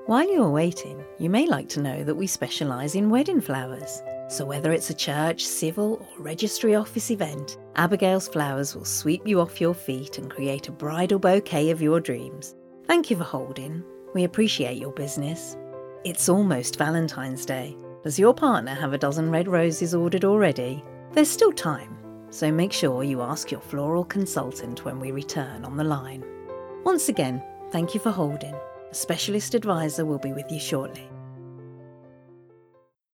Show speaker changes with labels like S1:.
S1: While you're waiting, you may like to know that we specialise in wedding flowers. So whether it's a church, civil or registry office event, Abigail's Flowers will sweep you off your feet and create a bridal bouquet of your dreams. Thank you for holding. We appreciate your business. It's almost Valentine's Day. Does your partner have a dozen red roses ordered already? There's still time, so make sure you ask your floral consultant when we return on the line. Once again, thank you for holding. A specialist advisor will be with you shortly.